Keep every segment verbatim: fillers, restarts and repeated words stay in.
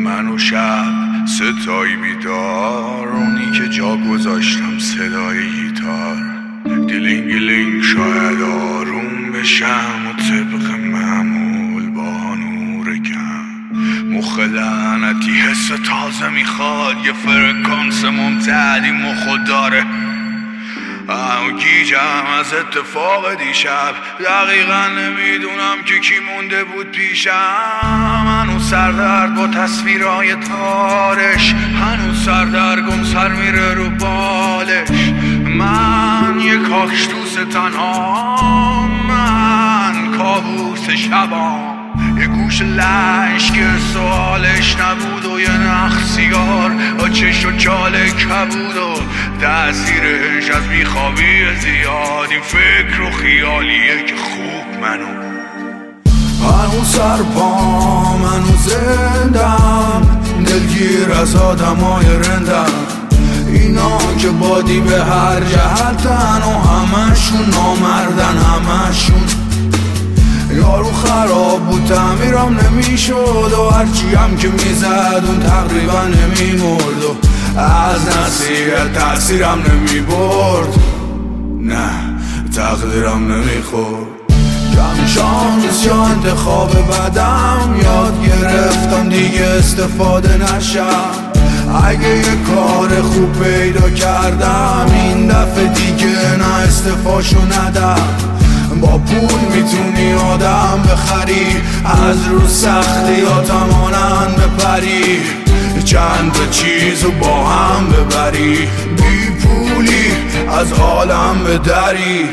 من و شب ستایی بیدار، اونی که جا گذاشتم صدای گیتار. دیلینگ لینگ شاید آروم بشم و طبق معمول با نور کم. مخ لعنتی حس تازه میخواد، یه فرکانس ممتدی مخو داره. اما گیجم از اتفاق دیشب، دقیقا نمیدونم که کی مونده بود پیشم. هنوز سردرد با تصویرهای تارش، هنوز سردرگم سر میره رو بالش. من یه کاکشتوس تنها، من کابوس شبام. یه گوش لش که سوالش نبود و یه نخ سیگار و چش و چاله کبود و تأثیرش از بیخوابی زیاد. این فکر و خیالیه که خوب منو هنوز سر پام، هنوز زندم، دلگیر از آدمای رندم. اینا که بادی به هر جهتن و همشون نامردن، همشون. یارو خراب بود تعمیرم نمیشد و هرچی هم که میزد اون تقریبا نمیمرد و از نصیحت تأثیرم نمیبرد، نه تقدیرم نمیخورد. کم شانس یا انتخاب بدم، یاد گرفتم دیگه استفاده نشم. اگه یه کار خوب پیدا کردم این دفعه دیگه نه استفاشو ندم. با پول میتونی آدم بخری، از رو سختیاتم آنن بپری. چند تا چیزو با هم ببری، بی پولی از عالم بدری.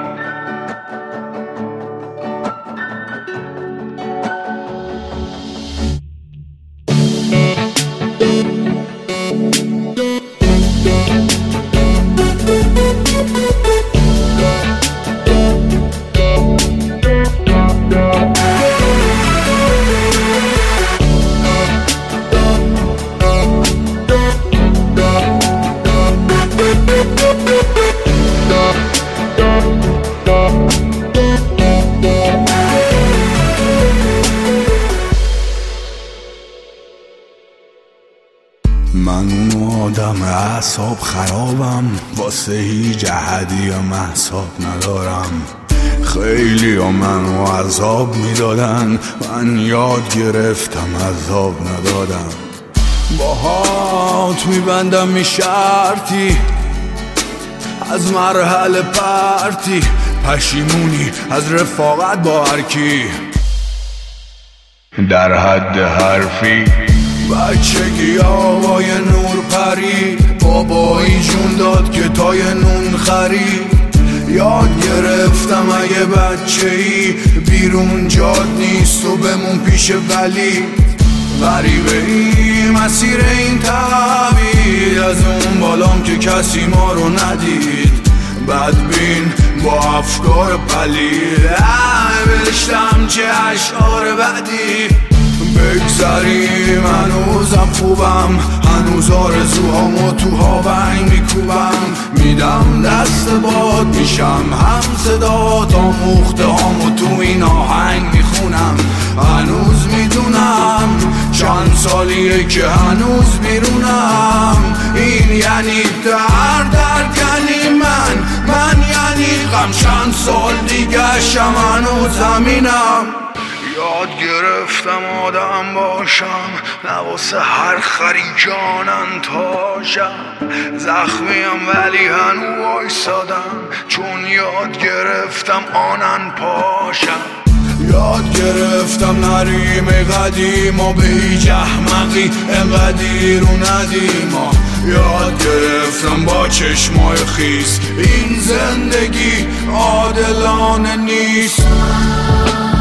من اون آدم اعصاب خرابم، واسه هیچ احدی هم احساب ندارم. خیلی ها منو عذاب میدادن، من یاد گرفتم عذاب ندادم. باهات میبندم میشرتی از مرحله پرتی، پشیمونی از رفاقت با هرکی در حد حرفی. بچگی آوای نور پری، بابایی جون داد که تای نون خرید. یاد گرفتم اگه بچه ای بیرون جاد نیست و بمون پیش ولی. غریبه ای مسیر این تبعید، از اون بالام که کسی ما رو ندید. بدبین با افکار پلید، نوشتم چه اشعار بعدی. بگذریم هنوزم خوبم، هنوز آرزوهامو تو هاونگ میکوبم. میدم دست باد میشم هم صدا، تا موخته هامو تو این آهنگ میخونم. هنوز میدونم چند سالیه که هنوز بیرونم. این یعنی درد، درد یعنی من، من یعنی غم. چند سال دیگه شم هنوز زمینم. یاد گرفتم آدم باشم، نه واسه هر خری جانن تاشم. زخمیم ولی هنو وایسادم، چون یاد گرفتم آنن پاشم. یاد گرفتم نریم قدیم و به هیچ احمقی انقدی رو ندیم. یاد گرفتم با چشمای خیس این زندگی عادلانه نیست.